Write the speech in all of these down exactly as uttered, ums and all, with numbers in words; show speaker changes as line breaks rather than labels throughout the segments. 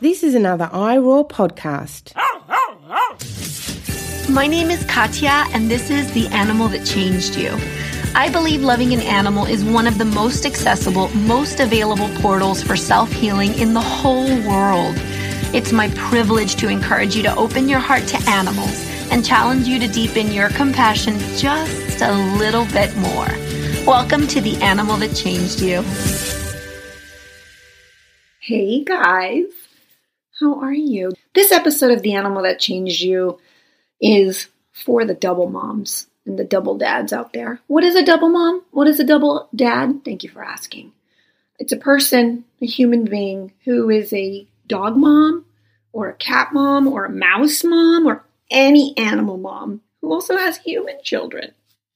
This is another iRaw podcast.
My name is Katya, and this is The Animal That Changed You. I believe loving an animal is one of the most accessible, most available portals for self-healing in the whole world. It's my privilege to encourage you to open your heart to animals and challenge you to deepen your compassion just a little bit more. Welcome to The Animal That Changed You.
Hey guys, how are you? This episode of The Animal That Changed You is for the double moms and the double dads out there. What is a double mom? What is a double dad? Thank you for asking. It's a person, a human being, who is a dog mom or a cat mom or a mouse mom or any animal mom who also has human children.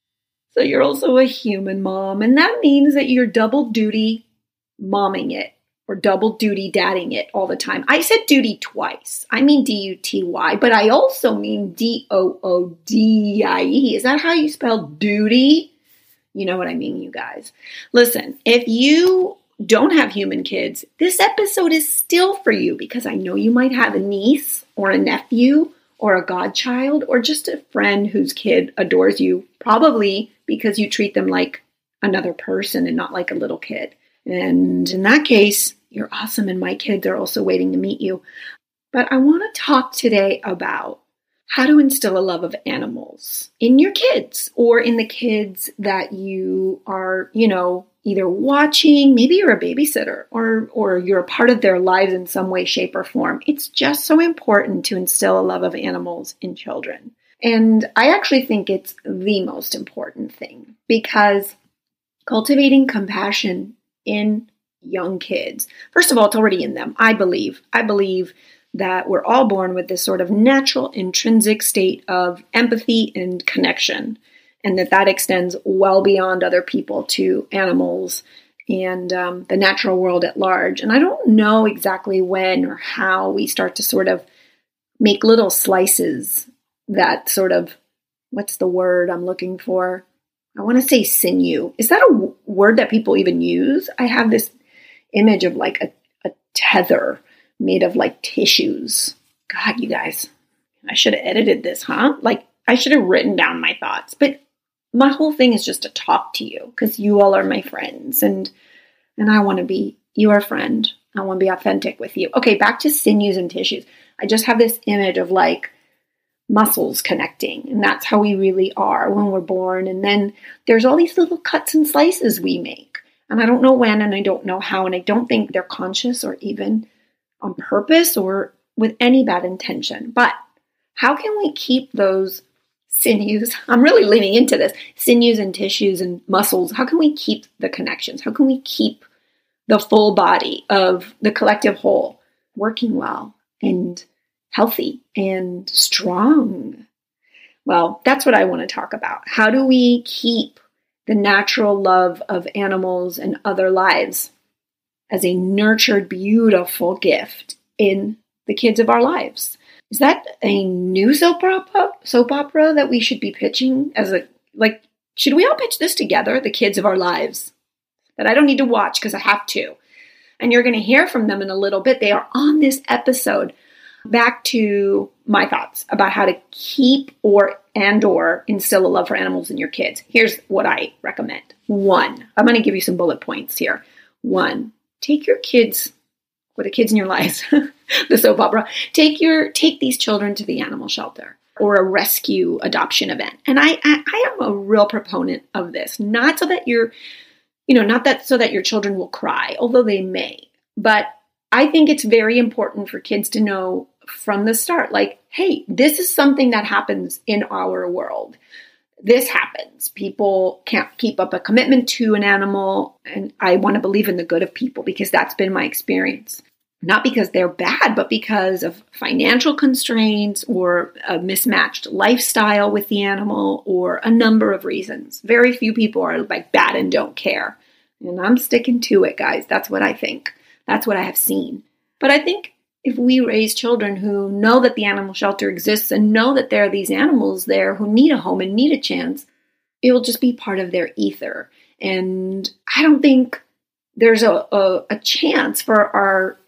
So you're also a human mom, and that means that you're double duty momming it or double duty dadding it all the time. I said duty twice. I mean D U T Y, but I also mean D O O D I E. Is that how you spell duty? You know what I mean, you guys. Listen, if you don't have human kids, this episode is still for you because I know you might have a niece or a nephew or a godchild or just a friend whose kid adores you, probably because you treat them like another person and not like a little kid. And in that case, you're awesome, and my kids are also waiting to meet you. But I want to talk today about how to instill a love of animals in your kids or in the kids that you are, you know, either watching, maybe you're a babysitter or, or you're a part of their lives in some way, shape, or form. It's just so important to instill a love of animals in children. And I actually think it's the most important thing because cultivating compassion in young kids. First of all, it's already in them. I believe. I believe that we're all born with this sort of natural, intrinsic state of empathy and connection, and that that extends well beyond other people to animals and um, the natural world at large. And I don't know exactly when or how we start to sort of make little slices that sort of, what's the word I'm looking for? I want to say sinew. Is that a w- word that people even use? I have this image of like a, a tether made of like tissues. God, you guys, I should have edited this, huh? Like I should have written down my thoughts. But my whole thing is just to talk to you because you all are my friends and and I want to be your friend. I want to be authentic with you. Okay, back to sinews and tissues. I just have this image of like muscles connecting, and that's how we really are when we're born. And then there's all these little cuts and slices we make, and I don't know when and I don't know how, and I don't think they're conscious or even on purpose or with any bad intention. But how can we keep those sinews? I'm really leaning into this. Sinews and tissues and muscles. How can we keep the connections? How can we keep the full body of the collective whole working well and healthy and strong? Well, that's what I want to talk about. How do we keep the natural love of animals and other lives as a nurtured, beautiful gift in the kids of our lives? Is that a new soap opera, soap opera that we should be pitching as a, like, should we all pitch this together, the kids of our lives? That I don't need to watch because I have to. And you're going to hear from them in a little bit. They are on this episode. Back to my thoughts about how to keep or and or instill a love for animals in your kids. Here's what I recommend. One, I'm going to give you some bullet points here. One, take your kids, or the kids in your lives, the soap opera, take your take these children to the animal shelter or a rescue adoption event. And I, I, I am a real proponent of this, not so that you're, you know, not that so that your children will cry, although they may, but I think it's very important for kids to know from the start, like, hey, this is something that happens in our world. This happens. People can't keep up a commitment to an animal, and I want to believe in the good of people because that's been my experience. Not because they're bad, but because of financial constraints or a mismatched lifestyle with the animal or a number of reasons. Very few people are like bad and don't care. And I'm sticking to it, guys. That's what I think. That's what I have seen. But I think if we raise children who know that the animal shelter exists and know that there are these animals there who need a home and need a chance, it will just be part of their ether. And I don't think there's a, a, a chance for our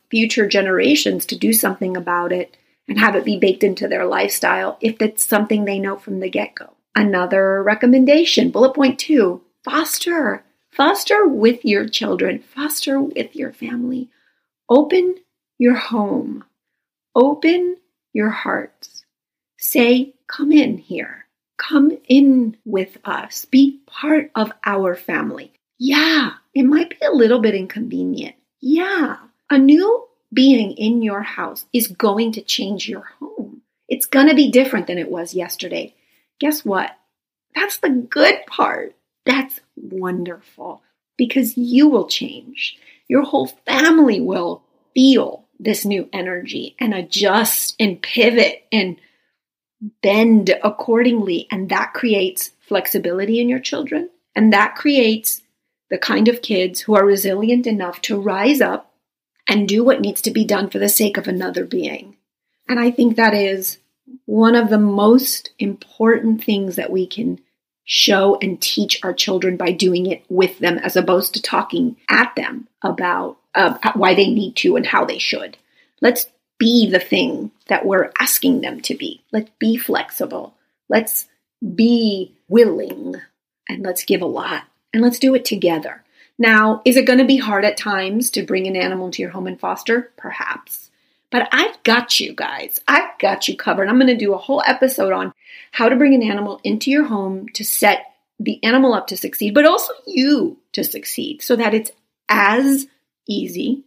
future generations to do something about it and have it be baked into their lifestyle if it's something they know from the get-go. Another recommendation, bullet point two, foster. Foster with your children. Foster with your family. Open your home. Open your hearts. Say, come in here. Come in with us. Be part of our family. Yeah, it might be a little bit inconvenient. Yeah, a new being in your house is going to change your home. It's going to be different than it was yesterday. Guess what? That's the good part. That's wonderful because you will change. Your whole family will feel this new energy and adjust and pivot and bend accordingly. And that creates flexibility in your children. And that creates the kind of kids who are resilient enough to rise up and do what needs to be done for the sake of another being. And I think that is one of the most important things that we can show and teach our children by doing it with them, as opposed to talking at them about uh, why they need to and how they should. Let's be the thing that we're asking them to be. Let's be flexible. Let's be willing. And let's give a lot. And let's do it together. Now, is it going to be hard at times to bring an animal into your home and foster? Perhaps. But I've got you guys. I've got you covered. I'm going to do a whole episode on how to bring an animal into your home to set the animal up to succeed, but also you to succeed so that it's as easy,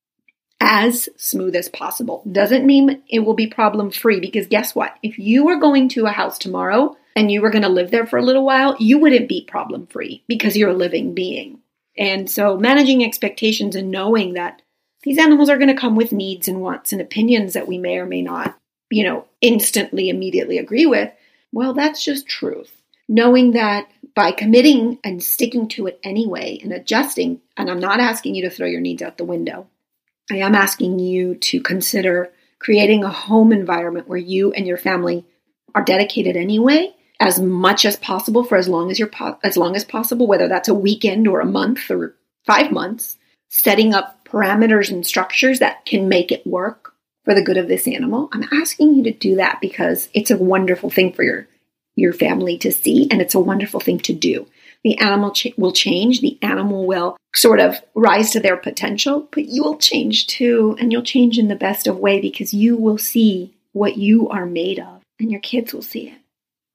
as smooth as possible. Doesn't mean it will be problem-free, because guess what? If you were going to a house tomorrow and you were going to live there for a little while, you wouldn't be problem-free because you're a living being. And so managing expectations and knowing that these animals are going to come with needs and wants and opinions that we may or may not, you know, instantly, immediately agree with, well, that's just truth. Knowing that by committing and sticking to it anyway and adjusting, and I'm not asking you to throw your needs out the window. I am asking you to consider creating a home environment where you and your family are dedicated anyway, as much as possible for as long as you're po- as long as possible, whether that's a weekend or a month or five months, setting up parameters and structures that can make it work for the good of this animal. I'm asking you to do that because it's a wonderful thing for your, your family to see, and it's a wonderful thing to do. The animal ch- will change. The animal will sort of rise to their potential, but you will change too, and you'll change in the best of way because you will see what you are made of, and your kids will see it,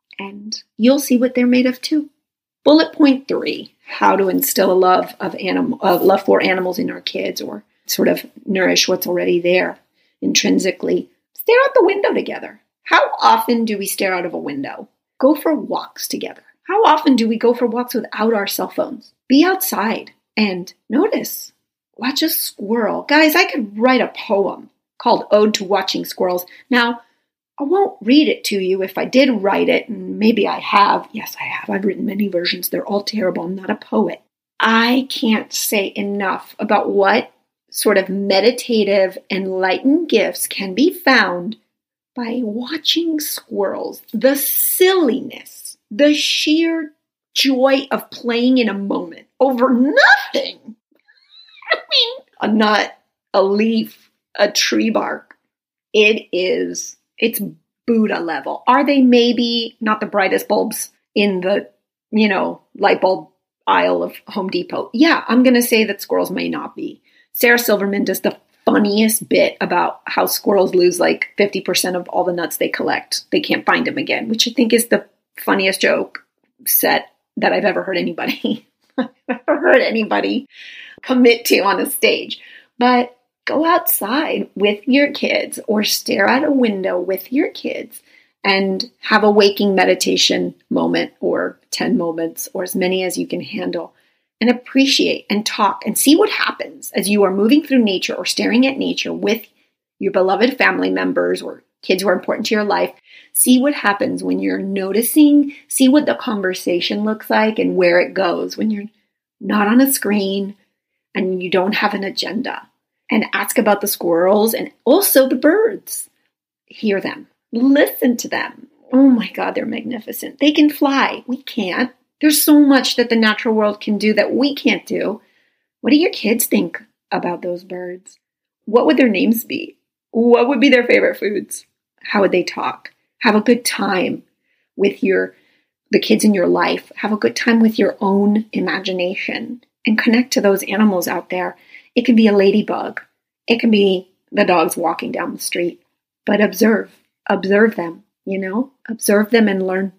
and you'll see what they're made of too. Bullet point three, how to instill a love of animal, uh, love for animals in our kids, or sort of nourish what's already there intrinsically. Stare out the window together. How often do we stare out of a window? Go for walks together. How often do we go for walks without our cell phones? Be outside and notice. Watch a squirrel. Guys, I could write a poem called Ode to Watching Squirrels. Now, I won't read it to you. If I did write it, and maybe I have. Yes, I have. I've written many versions. They're all terrible. I'm not a poet. I can't say enough about what sort of meditative, enlightened gifts can be found by watching squirrels. The silliness, the sheer joy of playing in a moment over nothing. I mean, a nut, a leaf, a tree bark. It is... It's Buddha level. Are they maybe not the brightest bulbs in the, you know, light bulb aisle of Home Depot? Yeah, I'm going to say that squirrels may not be. Sarah Silverman does the funniest bit about how squirrels lose like fifty percent of all the nuts they collect. They can't find them again, which I think is the funniest joke set that I've ever heard anybody, ever heard anybody commit to on a stage. But go outside with your kids or stare out a window with your kids and have a waking meditation moment or ten moments or as many as you can handle, and appreciate and talk and see what happens as you are moving through nature or staring at nature with your beloved family members or kids who are important to your life. See what happens when you're noticing, see what the conversation looks like and where it goes when you're not on a screen and you don't have an agenda. And ask about the squirrels and also the birds. Hear them. Listen to them. Oh my God, they're magnificent. They can fly. We can't. There's so much that the natural world can do that we can't do. What do your kids think about those birds? What would their names be? What would be their favorite foods? How would they talk? Have a good time with your the kids in your life. Have a good time with your own imagination and connect to those animals out there. It can be a ladybug. It can be the dogs walking down the street. But observe. Observe them, you know? Observe them and learn.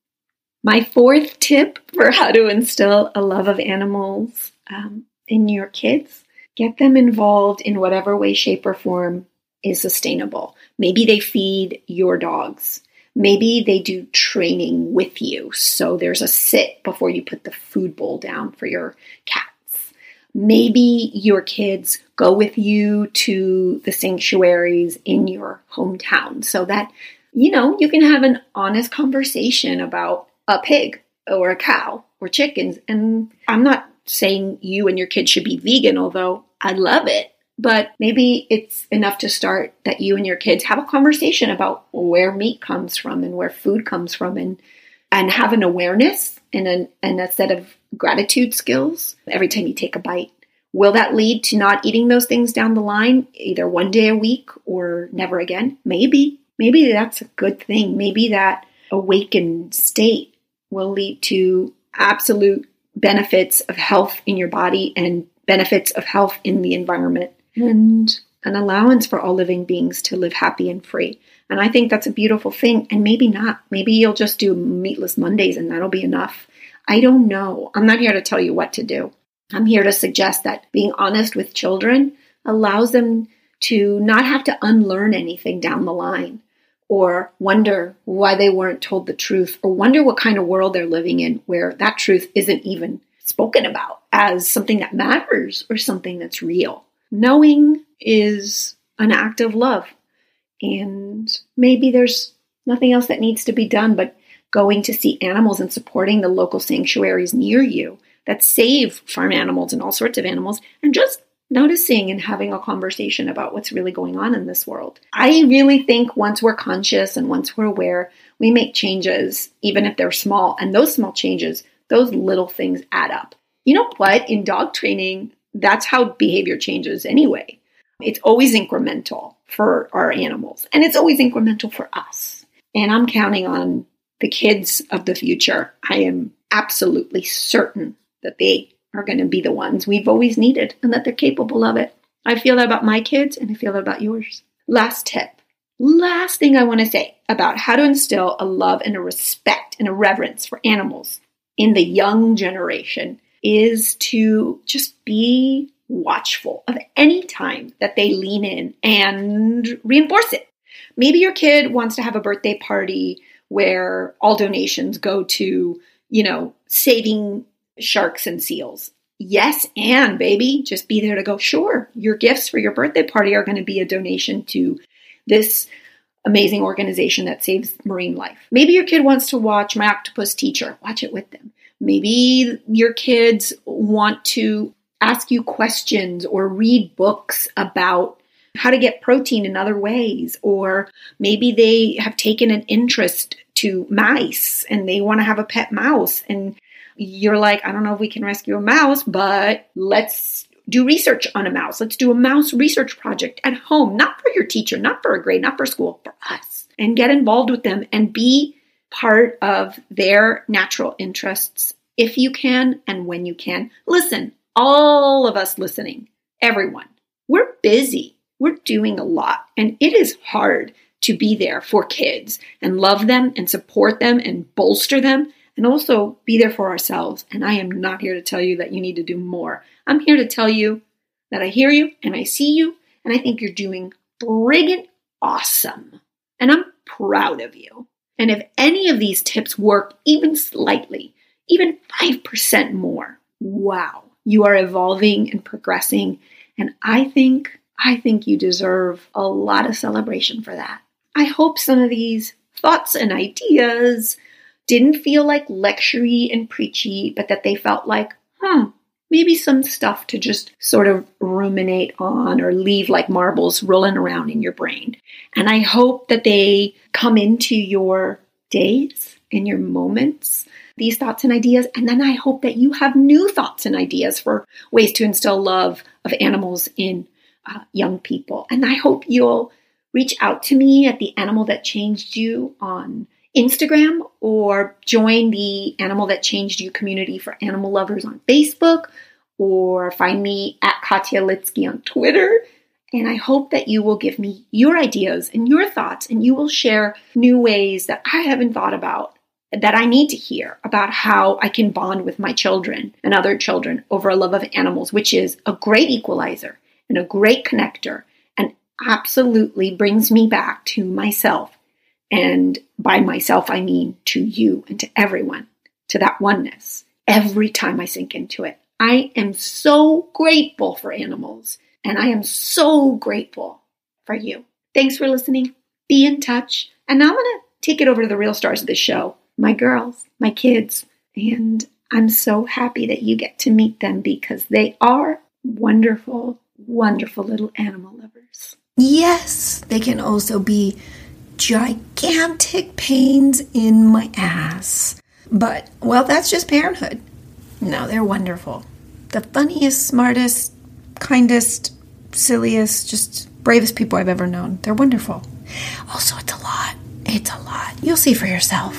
My fourth tip for how to instill a love of animals um, in your kids, get them involved in whatever way, shape, or form is sustainable. Maybe they feed your dogs. Maybe they do training with you. So there's a sit before you put the food bowl down for your cats. Maybe your kids go with you to the sanctuaries in your hometown so that, you know, you can have an honest conversation about a pig or a cow or chickens. And I'm not saying you and your kids should be vegan, although I love it. But maybe it's enough to start that you and your kids have a conversation about where meat comes from and where food comes from, and and have an awareness and, an, and a set of gratitude skills every time you take a bite. Will that lead to not eating those things down the line, either one day a week or never again? Maybe. Maybe that's a good thing. Maybe that awakened state will lead to absolute benefits of health in your body and benefits of health in the environment, and an allowance for all living beings to live happy and free. And I think that's a beautiful thing. And maybe not. Maybe you'll just do meatless Mondays and that'll be enough. I don't know. I'm not here to tell you what to do. I'm here to suggest that being honest with children allows them to not have to unlearn anything down the line, or wonder why they weren't told the truth, or wonder what kind of world they're living in where that truth isn't even spoken about as something that matters or something that's real. Knowing is an act of love. And maybe there's nothing else that needs to be done but going to see animals and supporting the local sanctuaries near you that save farm animals and all sorts of animals, and just noticing and having a conversation about what's really going on in this world. I really think once we're conscious and once we're aware, we make changes, even if they're small. And those small changes, those little things add up. You know what? In dog training, that's how behavior changes anyway. It's always incremental for our animals, and it's always incremental for us. And I'm counting on the kids of the future. I am absolutely certain that they are going to be the ones we've always needed and that they're capable of it. I feel that about my kids, and I feel that about yours. Last tip. Last thing I want to say about how to instill a love and a respect and a reverence for animals in the young generation is to just be watchful of any time that they lean in and reinforce it. Maybe your kid wants to have a birthday party where all donations go to, you know, saving sharks and seals. Yes, and baby, just be there to go, sure, your gifts for your birthday party are going to be a donation to this amazing organization that saves marine life. Maybe your kid wants to watch My Octopus Teacher. Watch it with them. Maybe your kids want to ask you questions or read books about how to get protein in other ways. Or maybe they have taken an interest to mice and they want to have a pet mouse. And you're like, I don't know if we can rescue a mouse, but let's do research on a mouse. Let's do a mouse research project at home, not for your teacher, not for a grade, not for school, for us. And get involved with them and be part of their natural interests if you can and when you can. Listen, all of us listening, everyone, we're busy. We're doing a lot, and it is hard to be there for kids and love them and support them and bolster them and also be there for ourselves. And I am not here to tell you that you need to do more. I'm here to tell you that I hear you and I see you, and I think you're doing friggin' awesome. And I'm proud of you. And if any of these tips work even slightly, even five percent more, wow, you are evolving and progressing. And I think, I think you deserve a lot of celebration for that. I hope some of these thoughts and ideas didn't feel like lectury and preachy, but that they felt like, hmm, maybe some stuff to just sort of ruminate on or leave like marbles rolling around in your brain. And I hope that they come into your days and your moments, these thoughts and ideas. And then I hope that you have new thoughts and ideas for ways to instill love of animals in uh, young people. And I hope you'll reach out to me at The Animal That Changed You on Instagram, or join the Animal That Changed You community for animal lovers on Facebook, or find me at Katya Litsky on Twitter. And I hope that you will give me your ideas and your thoughts, and you will share new ways that I haven't thought about, that I need to hear about how I can bond with my children and other children over a love of animals, which is a great equalizer and a great connector, and absolutely brings me back to myself. And by myself, I mean to you and to everyone, to that oneness, every time I sink into it. I am so grateful for animals, and I am so grateful for you. Thanks for listening. Be in touch. And now I'm going to take it over to the real stars of the show, my girls, my kids. And I'm so happy that you get to meet them, because they are wonderful, wonderful little animal lovers.
Yes, they can also be gigantic pains in my ass. But, well, that's just parenthood. No, they're wonderful. The funniest, smartest, kindest, silliest, just bravest people I've ever known. They're wonderful. Also, it's a lot. It's a lot. You'll see for yourself.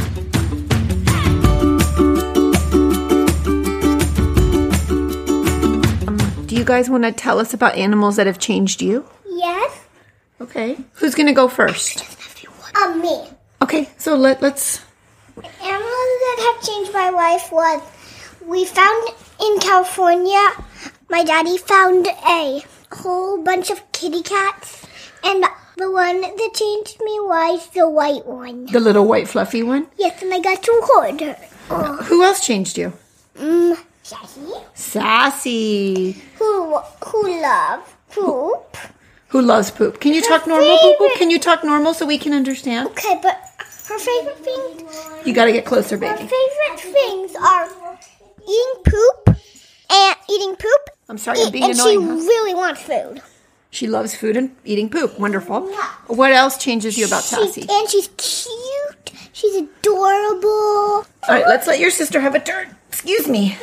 Um, do you guys want to tell us about animals that have changed you?
Yes.
Okay. Who's going to go first?
Um, me.
Okay, so let, let's...
Animals that have changed my life was, we found in California, my daddy found a whole bunch of kitty cats, and the one that changed me was the white one.
The little white fluffy one?
Yes, and I got to hold her. Oh.
Who else changed you?
Um, Sassy.
Sassy.
Who, who loves poop.
Who loves poop. Can you
Her
talk normal, Boo Boo?
favorite-
Can you talk normal so we can understand?
Okay, but her favorite things,
You gotta get closer,
her
baby.
favorite things are eating poop and eating poop.
I'm sorry, I'm being
and
annoying,
she
huh?
really wants food.
She loves food and eating poop. Wonderful. What else changes you about Sassy?
She's, and she's cute. She's adorable.
All right, let's let your sister have a turn. Excuse me.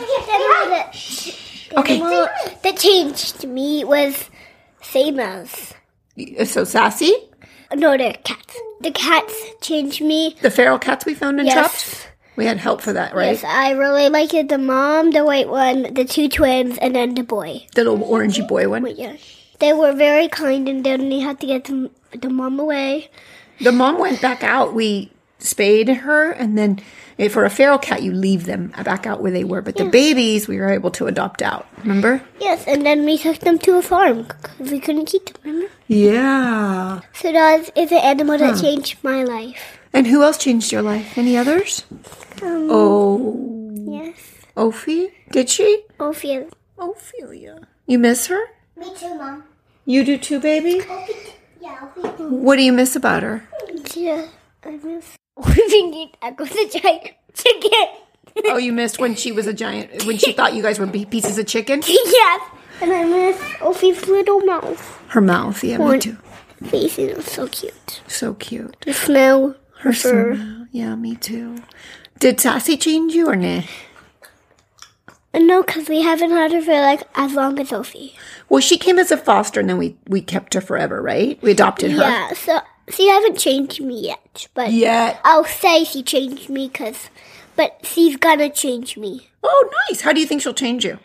Okay.
Animal that changed me was same as.
So Sassy,
No, the cats. The cats changed me.
the feral cats we found and
Yes.
chopped. We had help for that, right?
Yes, I really liked it. The mom, the white one, the two twins, and then the boy.
The little orangey boy one.
But yeah, they were very kind, and then they had to get the, the mom away.
The mom went back out. We spayed her, and then eh, for a feral cat, you leave them back out where they were. But the babies, we were able to adopt out. Remember?
Yes, and then we took them to a farm because we couldn't keep them. Remember?
Yeah.
So that is an animal that changed my life.
And who else changed your life? Any others?
Um,
Oh,
Yes.
Ophi? Did she?
Ophelia.
Ophelia. You miss her?
Me too, Mom.
You do too, baby?
Yeah, Ophelia.
What do you miss about her?
Yeah, I miss. We need tacos a giant chicken.
Oh, you missed when she was a giant, when she thought you guys were be- pieces of chicken?
Yes. And I miss Ophi's little mouth.
Her mouth, yeah, me
One-
too.
Face is so cute.
So cute.
The smell.
Her
fur.
smile. Yeah, me too. Did Sassy change you or nah?
No, because we haven't had her for like as long as Ophi.
Well, she came as a foster and then we, we kept her forever, right? We adopted her.
Yeah, so she hasn't changed me yet. But
Yet.
I'll say she changed me because, but she's gonna change me.
Oh, nice. How do you think she'll change you?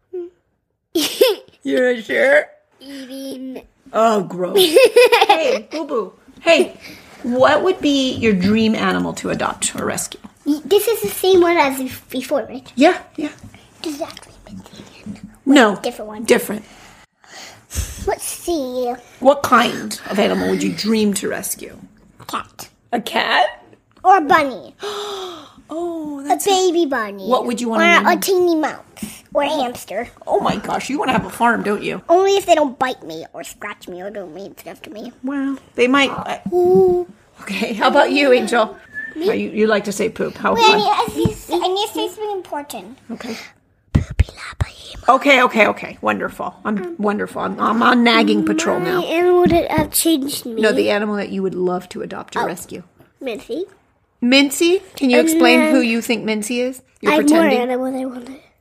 You're sure?
Eating.
Oh, gross. Hey, Boo Boo. Hey, what would be your dream animal to adopt or rescue?
This is the same one as before, right?
Yeah, yeah.
Exactly.
No.
Different one.
Different.
Let's see.
What kind of animal would you dream to rescue?
Cat.
A cat?
Or a bunny.
Oh,
A
that's...
baby bunny.
What would you want
or
to name
a
him?
teeny mouse. Or a hamster.
Oh my gosh, you want to have a farm, don't you?
Only if they don't bite me or scratch me or do mean stuff to me.
Well, they might. uh,
Ooh.
Okay, how about you, Angel? How you, you like to say poop. How
Wait, I
fun.
need, I need, I need to say something important.
Okay.
Poopy lappa.
Okay, okay, okay. Wonderful. I'm wonderful. I'm, I'm on nagging patrol
The
now.
animal that have changed me.
No, the animal that you would love to adopt or rescue.
Mincy.
Mincy? Can you
And
explain
then-
who you think Mincy is? You're
I have more
pretending.
animals I wanted.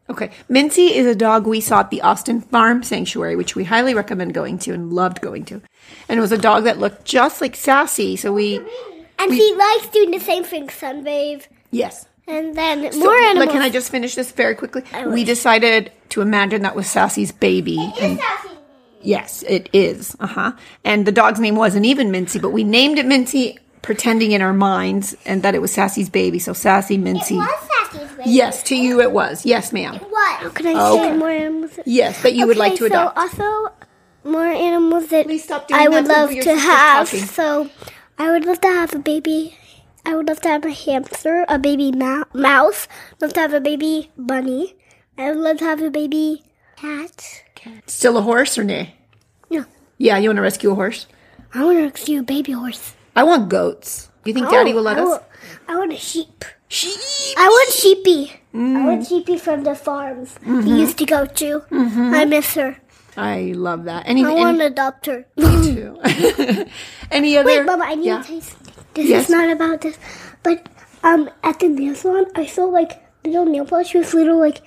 Okay. Mincy is a dog we saw at the Austin Farm Sanctuary, which we highly recommend going to and loved going to. And it was a dog that looked just like Sassy. So we...
And
we,
he likes doing the same thing, sunbathe.
Yes.
And then
So,
more animals.
Like, can I just finish this very quickly? We decided to imagine that was Sassy's baby. And yes, it is. Uh-huh. And the dog's name wasn't even Mincy, but we named it Mincy, pretending in our minds and that it was Sassy's baby. So Sassy, Mincy.
It was Sassy's baby.
Yes, to you it was. Yes, ma'am.
What? How can I
Okay.
say more animals?
Yes, that you would like to
Okay,
adopt.
So also more animals that
Please stop doing
I
that,
would
Pooh,
love
you're
to
just
have.
talking.
So I would love to have a baby. I would love to have a hamster, a baby ma- mouse. Love to have a baby bunny. I would love to have a baby cat.
Still a horse or nay?
No,
Yeah, you want to rescue a horse?
I want to rescue a baby horse.
I want goats. Do you think Daddy
Oh,
will let
I
us?
want- I want a sheep.
Sheep.
I want Sheepy. I want Sheepy from the farms we used to go to. I miss her.
I love that. Any,
I
any,
want to adopt her.
too. Any other?
Wait, Mama, I need
yeah.
to tell you something. This
Yes.
is not about this. But um, at the nail salon, I saw like little nail polish with little like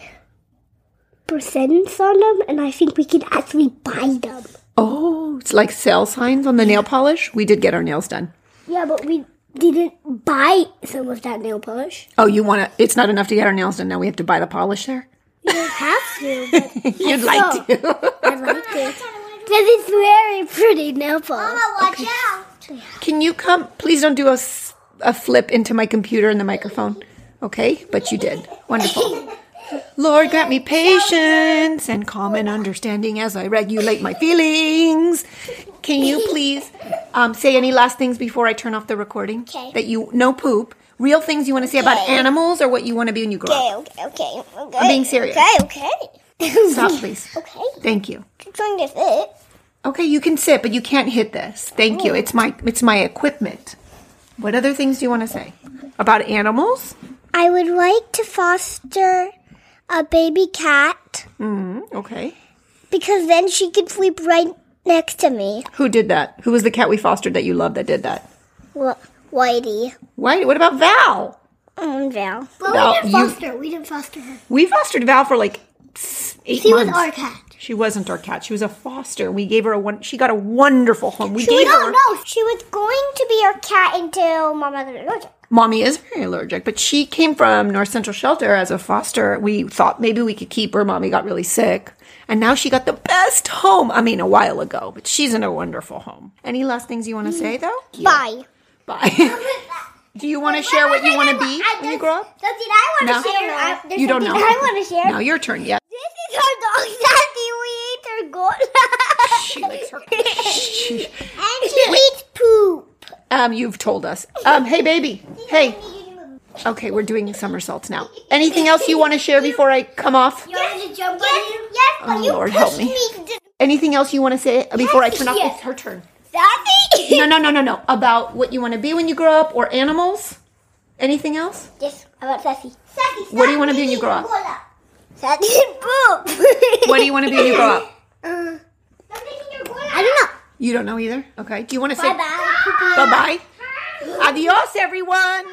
percents on them, and I think we could actually buy them.
Oh, it's like sale signs on the nail polish. We did get our nails done.
Yeah, but we didn't buy some of that nail polish.
Oh, you want to? It's not enough to get our nails done. Now we have to buy the polish there.
You don't have to, but
You'd like to.
I like it. Because it's very pretty nail polish.
Watch out.
Can you come? Please don't do a, s- a flip into my computer and the microphone. Okay, but you did. Wonderful. Lord, grant me patience and calm and understanding as I regulate my feelings. Can you please um, say any last things before I turn off the recording?
Okay.
That you, no poop. Real things you want to say about animals or what you want to be when you grow up?
Okay, okay, okay.
I'm being serious.
Okay, okay.
Stop, please.
Okay.
Thank you.
Keep trying to fit.
Okay, you can sit, but you can't hit this. Thank you. It's my it's my equipment. What other things do you want to say about animals?
I would like to foster a baby cat
Mm, okay.
because then she could sleep right next to me.
Who did that? Who was the cat we fostered that you loved that did that?
Wh- Whitey.
Why? What about Val?
Oh, and Val.
Val, we didn't you-
foster her. We didn't foster her.
We fostered Val for like s- eight
She
months.
was our cat.
She wasn't our cat. She was a foster. We gave her a one. She got a wonderful home. We
She
gave
was,
her.
no, she was going to be our cat until Mama got allergic.
Mommy is very allergic, but she came from North Central Shelter as a foster. We thought maybe we could keep her. Mommy got really sick. And now she got the best home. I mean, a while ago, but she's in a wonderful home. Any last things you want to say, though?
Bye.
Bye. Do you want to share what you want to be when you grow up?
Something I want
No.
to share. I, there's
You don't know.
something I want to share.
Now your turn. Yeah.
This is our dog, Sassy. We eat her goat.
She likes her. She-
And she eats poop.
um, you've told us. Um, hey, baby. Hey. Okay, we're doing somersaults now. Anything else you want to share before I come off?
You want to jump on you? Yes, but
Oh,
you
Lord, help
pushed
me.
to-
Anything else you want to say before I turn off?
Yes.
It's her turn.
Sassy?
No, no, no, no, no. About what you want to be when you grow up or animals? Anything else?
Yes, about Sassy. Sassy,
What do you want to be when you grow up?
Sassy poop.
What do you want to be when you grow up?
Uh, I don't know.
You don't know either? Okay. Do you want to say
Bye-bye.
bye-bye? Adios, everyone.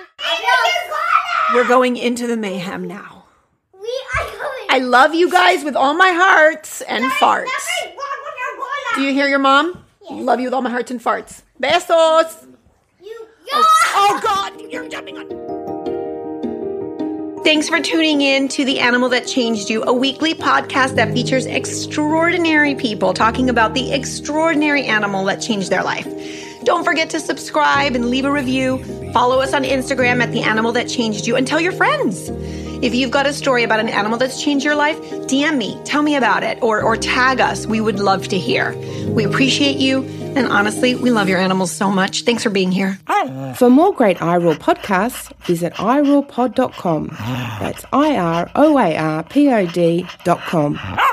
We're going into the mayhem now.
We are going.
I love you guys with all my hearts and farts. Do you hear your mom? Love you with all my hearts and farts. Besos.
You,
Oh, God. You're jumping on. Thanks for tuning in to The Animal That Changed You, a weekly podcast that features extraordinary people talking about the extraordinary animal that changed their life. Don't forget to subscribe and leave a review. Follow us on Instagram at The Animal That Changed You and tell your friends. If you've got a story about an animal that's changed your life, D M me, tell me about it, or, or tag us. We would love to hear. We appreciate you, and honestly, we love your animals so much. Thanks for being here.
For more great I R O A R podcasts, visit i roar pod dot com. That's I R O A R P O D dot com.